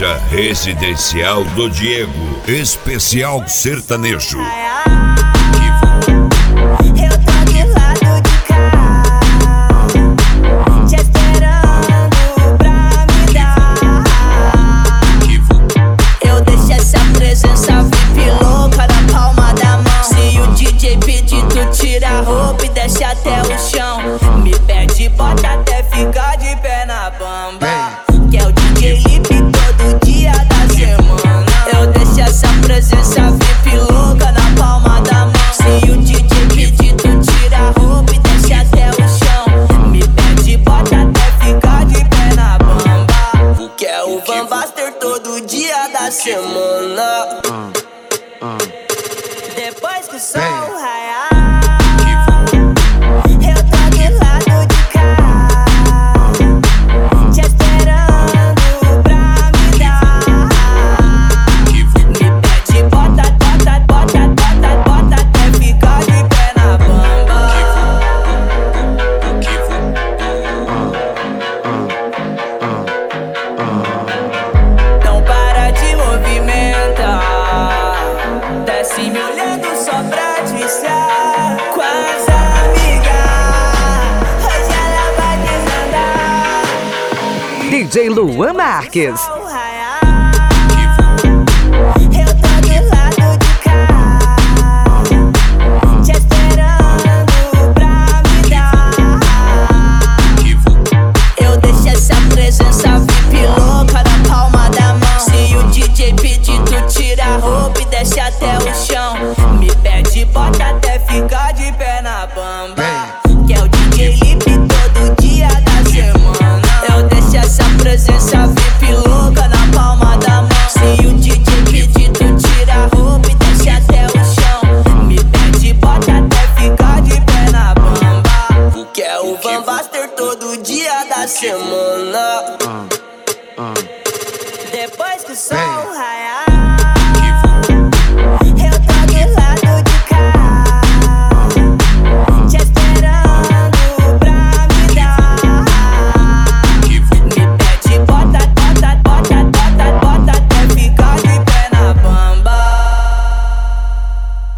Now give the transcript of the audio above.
Loja Residencial do Diego, especial sertanejo. Eu tô do lado de cá, te esperando pra me dar. Eu deixo essa presença VIP louca na palma da mão. Se o DJ pedir, tu tira a roupa e desce até o chão. Me pede, bota até ficar de pé na bamba. Que é o DJ Lipe todo dia da semana. Eu deixo essa presença VIP louca na palma da mão. Se o DJ pedir, tu tira a roupa e desce até o chão. Me pede, bota até ficar de pé na bamba. Que é o Van Baster todo dia da semana. Depois que o sol raiar, eu tô do lado de cá, te esperando pra me dar. Me pede, bota até ficar de pé na bamba. Não para de movimentar, desce me olhando só pra desviar. Com as amigas, hoje ela vai desandar. DJ Luan Marques. Eu tô do lado de cá, te esperando pra me dar. Eu deixo essa presença VIP louca na palma da mão. Se o DJ pedir, tu tira a roupa e desce até o chão. Me pede, bota até ficar de pé na bamba. Que é o DJ Lipe todo dia da semana. Eu deixo essa presença VIP louca na palma da mão. Se o DJ pedir, tu tira a roupa e desce até o chão. Me pede, bota até ficar de pé na bamba. Que é o Van Baster todo dia da semana. Depois que o sol raiar,